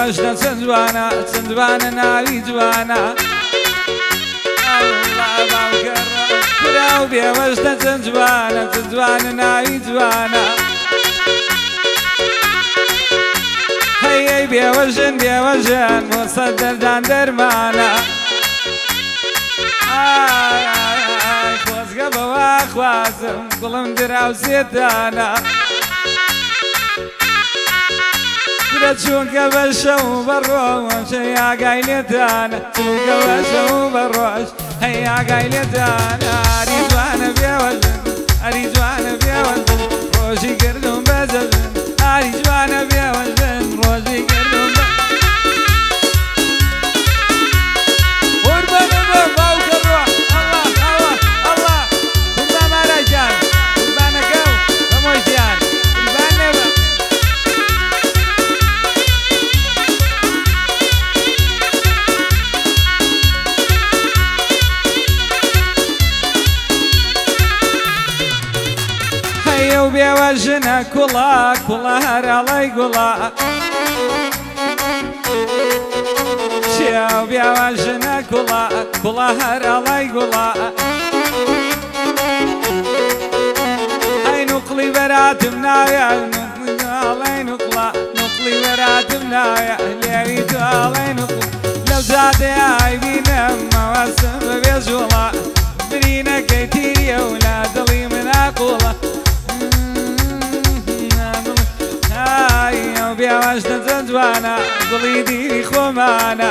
بێوەشنە چەند جوانە چەند جوانە ناوی جوانە براو بێوەشنە چەند جوانە چەند جوانە ناوی جوانە هەیەی بێوەژن بێوەژن بۆ سەد دەردان دەرمانە خۆزگە بەوا خوازم گوڵم دراو سێدانە برە چونکە بە شەو بەڕۆژ هەی ئاگای لێدانە چونکە بە شەو بەڕۆژ هەی ئاگای لێدانە ئەری جوانە بێوەژن ئەری جوانە بێوەژن ڕۆژی کردوم بەجەژن ئەری جوانە بێوەژن ڕۆژی کردوم قوربانە بە باوکە ڕۆ ئەڵڵا ئەڵڵا ئەڵڵا قوربان مارای جان قوربانەکە و بەمۆژیان قوربانێ بە هەیە و بێوەژنە کوڵا کوڵە هەراڵای گوڵا شێو بێوەژنە کوڵا کوڵە هەراڵای گوڵا ئەی نوقڵی بەراتم نایە نوقڵی نوقڵا نوقڵی بەراتم نایە لێوی تواڵی نوقڵ لەو جادەیە ئایبینم مەوەسم بەبێ ژوڵا برینەکەی تیریە و لا دڵی منە قوڵە ئەو بێوەژنە چەند جوانە گوڵی دیری خۆمانە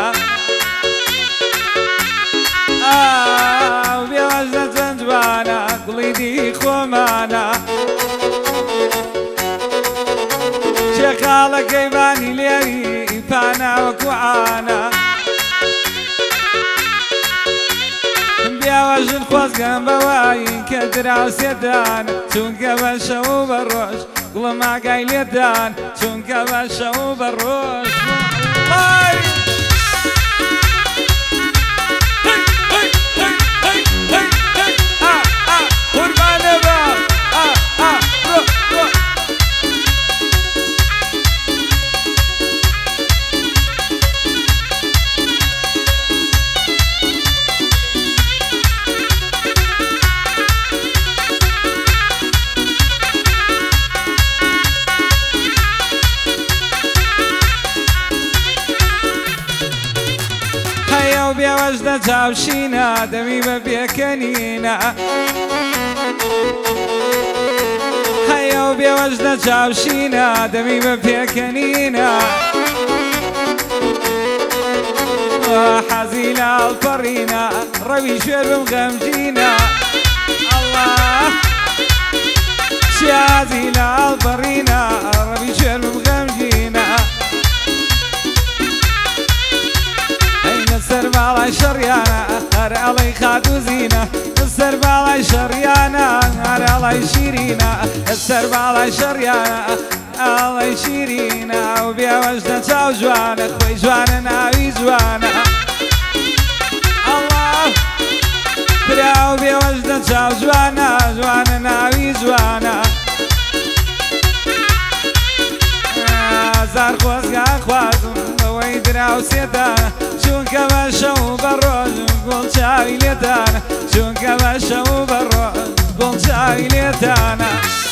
ئەو بێوەژنە چەند جوانە گوڵی دیری خۆمانە شێخاڵەکەی بانی لێوی پاناوەکو عانە بێوەژن خۆزگەم بەوای کە دراو سێدان چونکە بە شەو بە ڕۆژ گوڵم ئاگای لێدان چونکە بە شەو بە ڕۆژ قوربانە بە بێوەژنە چاوشینە دەمی بە پێکەنینە هەیە و بێوەژنە چاوشینە دەمی بە پێکەنینە حەزی لە ئەڵپەڕینە ڕەوی شوێر بم غەمگینە ئەڵڵا شیازی لە ئەڵپەڕینە ڕەوی شوێر بم غەمگینە سەر باڵای شەڕیانە هەر ئەڵەی خات و زینە سەر باڵای شەڕیانە هەر ئەڵەی شیرینە سەر باڵای شەڕیانە ئەڵەی شیرینە و بێوەژنە چاو جوانە خۆی جوانە ناوی جوانە ئەڵڵا برا و بێوەژنە چاو جوانە جوانە ناوی جوانە زار خۆزگا خوازم ئەوەی دراو سێدانە چونکە بە شەو بە ڕۆژ گوڵ چاوی لێدانە چونکە بە شەو بە ڕۆژ گوڵ چاوی لێدانە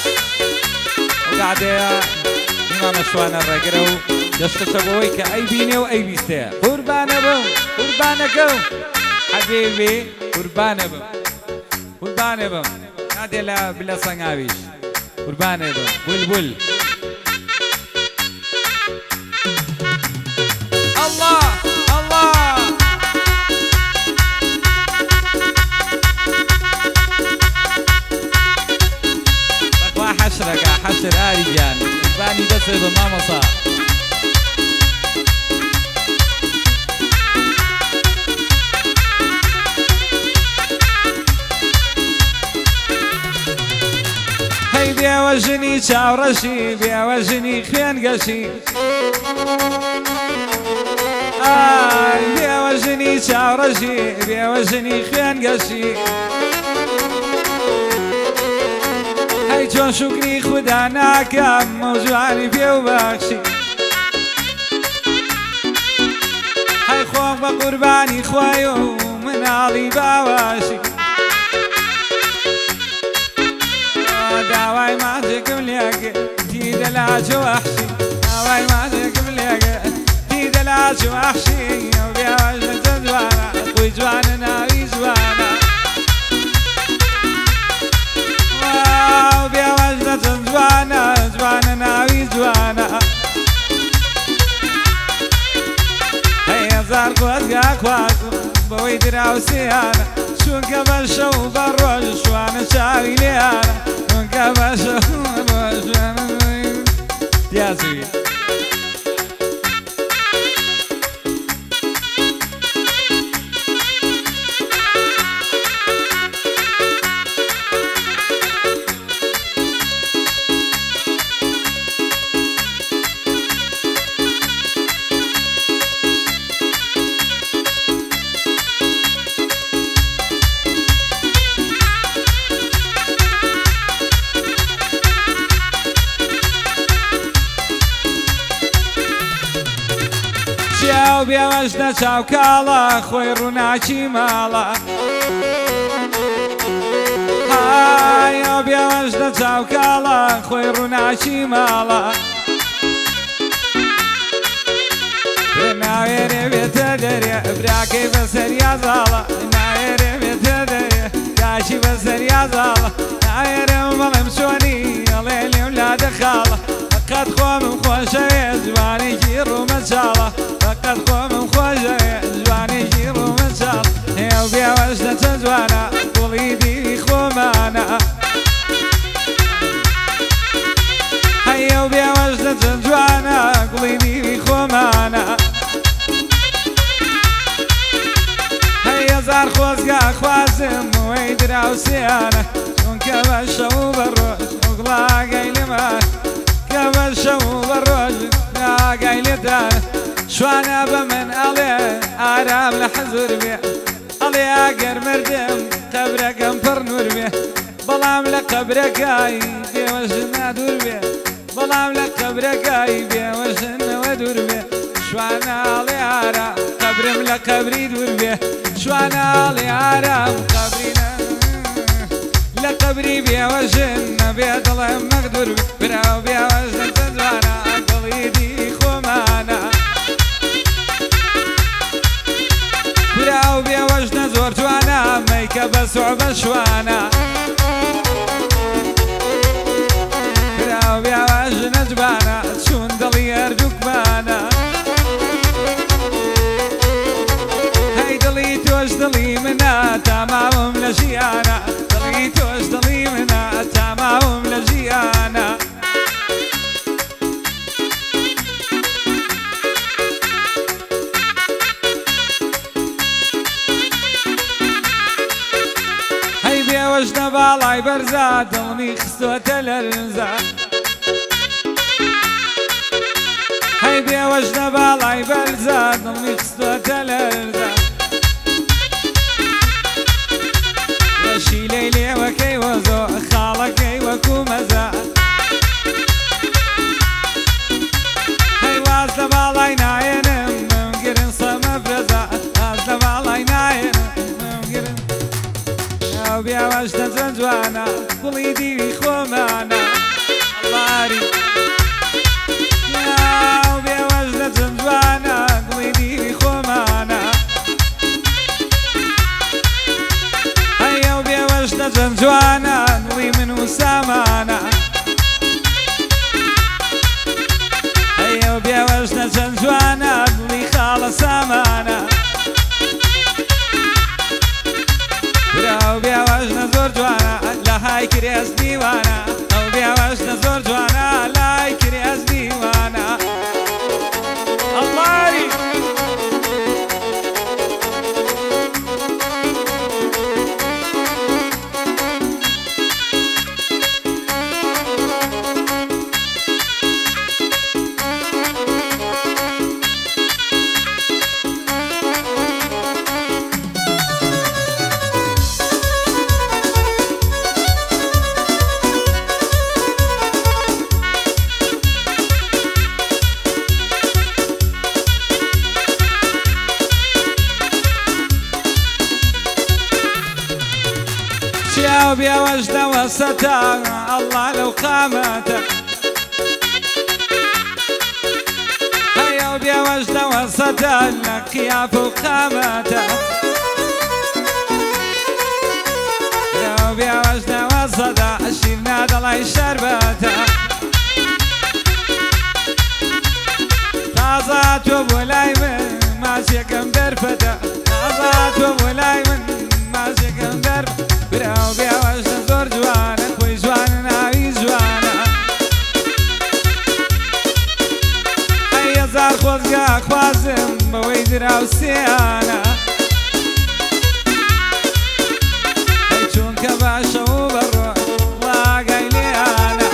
کاتەیە ئیمامە شوانە ڕێگرە و دەستەچە بەوەی کە ئەی بینێ و ئەی بیستەیە قوربانە بم قوربانەکە و حەبیبی قوربانە بم قوربانە بم کاتێ لە بلە سەنگاویش قوربانە بم بولبول حشرك حشر آلي جان باني بس بماما صار هاي بيوجني شاورشي بيوجني خيان قشي بيوجني شاورشي بيوجني خيان قشي هاي جون شكري خدا ناكم موجوعني بيو بخشي بقرباني خوايو من علي باواشي داواي ما تقبلك تيد لا وحشي داواي ما تقبلك تيد لا وحشي وبيا وجه تزوانا وجوانا ناوي زوانا وبيا وجه تزوانا زوانا ناوي زوانا هيا زار قوتك كواسو بوي دراوسيانا شون قبل شو بروج شوانا شاوي ليانا شون قبل شو بروج شوانا يا سوي شاو بیا وجنا چاو کالا خوی روناچی مالا های بیا وجنا چاو کالا خوی روناچی مالا ناویره بیت دریا براکی بسریا زالا ناویره بیت دریا کاشی بسریا زالا ناویره مبلم شونی لیلی ولاد خالا فقط خوام خوشه جوانی گیرو مچالا فقط خوام خوشه جوانی گیرو مچالا هیو بیا وجدت جوانا قولی دی خومانا هیو بیا وجدت جوانا قولی دی خومانا هيا زار خوزقا خوازم ويدرا وسيانا شون كبشو بالروج وقلا قايل مان كبشو بالروج لا قايل دانا شوانا بمن عليه آرام لحزور بيه علي اقر مردم قبرك انفر نور بيه بلام لقبرك اي بيه وشنا دور بيه بلام لقبرك اي بيه وشنا ودور بيه شوانا علي آرام قبرم لقبري دور بيه شوانا علي آرام قبرنا لقبري بيه وشنا بيه ضلهم مقدور بيه براو بيه وشنا تزوانا قلي دي خومانا براو بيه وشنا زور جوانا ميكا بسعب شوانا براو بيه وشنا جبانا شون دلي يرجوك بانا هاي دلي توش دلي منا تمام لجيانا دلي توش دلي منا تمام لجيانا هاي بيا وجنا بالاي برزاد دلمي خستوت الارزاد هاي بيا وجنا بالاي برزاد دلمي خستوت الارزاد شي ليلي وكي وزو خالكي وكو مزاد هاي وازل بالاي ناينم ممكن صم فرزاد وازل بالاي ناينم ممكن يا بيا وجنا زنجوانا قولي دي خومانا اللاري يا بيا وجنا زنجوانا قولي دي خومانا زنجوانا نوي من وسامانا هيا وبيا وجنا زنجوانا نوي خالص سامانا براو بيا وجنا زور جوانا لا هاي كرياس ديوانا او بيا وجنا زور جوانا لا هاي كرياس ديوانا الله شيا وبيوجد وسطا الله لو قامته هيا وبيوجد وسطا لك يا فوق قامته يا وبيوجد وسطا شيلنا ضلعي شربته طازات وبولايمن ماسكم درفته طازات وبولايمن ماسكم درفته براو بيوجد زور جوانا خوي جوانا ناوي جوانا هيا زار خوزقا خوازم بويدراو سيانا هي چونك باشا وبروح لاقاي ليانا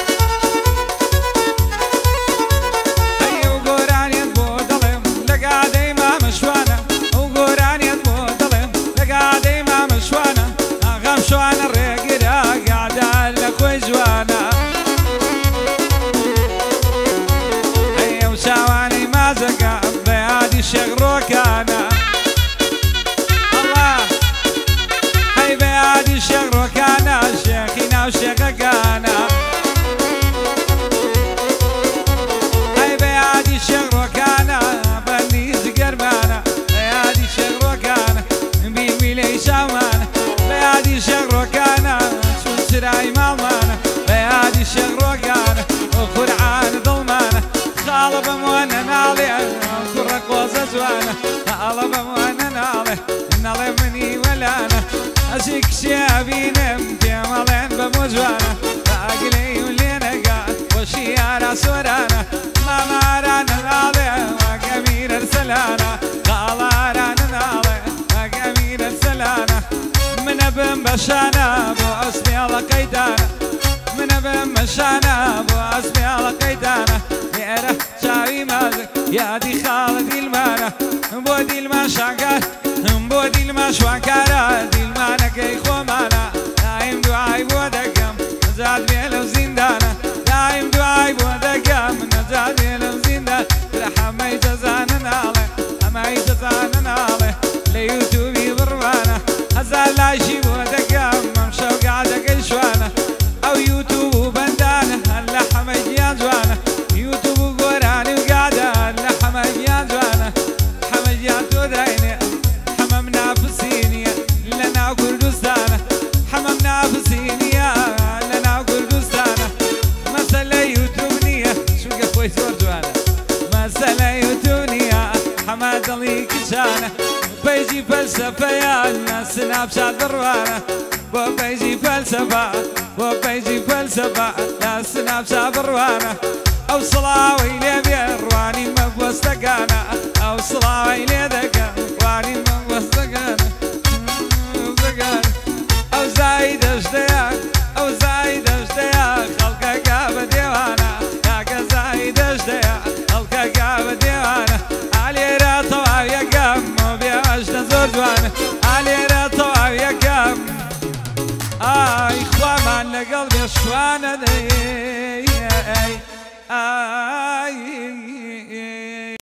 هيا وقوران ينبو ظلم لقا ديما مشوانا وقوران ينبو ظلم لقا ديما مشوانا أغام شوانا الرقرا قاعدة لكوي جوانا هيا وشاواني مازقا بيادي شغروكانا الله هي بيادي شغروكانا شيخينا وشيخكانا هي بيادي شغروكانا بني زقرمانا بيادي شغروكانا بيميلي شامانا بيادي شغروكانا شو سراي مالمانا بيادي شغروكانا وقرعان ظلمانا خالب موانا نالي كرك وززوانا خالب موانا نالي نالي مني ولانا أشيك شابينا متمالين بمجوانا راقلي ولينا قاد وشيارا سورانا ما مارانا نالي وقمير ارسلانا خالارانا نالي وقمير ارسلانا من ابن بشانا بو اسمي الله قيدانا من ابن بشانا بو اسمي الله قيدانا يا شاوي مازك يا دي خالدي المانا بودي المشاكر بودي المشاكر دي المانا كي خومانا دايم دعاي بودكم نزاد بيلو زندانا دايم دعاي بودكم نزاد بيلو زندانا رحمة يجزانا نالي أما يجزانا نالي ليوتيوبي بروانا هزال لايشي بودكم ممشى وقعدك الشوانا أو يوتيوب بندانا اللحمة يجيان جوانا يوتيوب قراني وقعدة اللحمة يجيان جوانا حمجيان تودعيني حممنا في السينية لنا كردستانا حممنا في السينية لنا كردستانا مسألة يوتيوبنية شو قفوي زور جوانا مسألة يوتيوبنية حماد الله كشانا بيجي فلسفة يا الناس نابشات بروانا وبيجي فلسفة وبيجي فلسفة ناس نابشات بروانا أو صلاوي لي بيرواني مبوستقانا أو صلاوي لي ذكا رواني مبوستقانا أو زايد اشتياق أو زايد اشتياق خلقك قابل ديوانا ياك زايد اشتياق خلقك قابل ديوانا علي رطوة يا قم وبيوجد زور جوانا علي رطوة يا قم إخوان لقلبي شوانا دي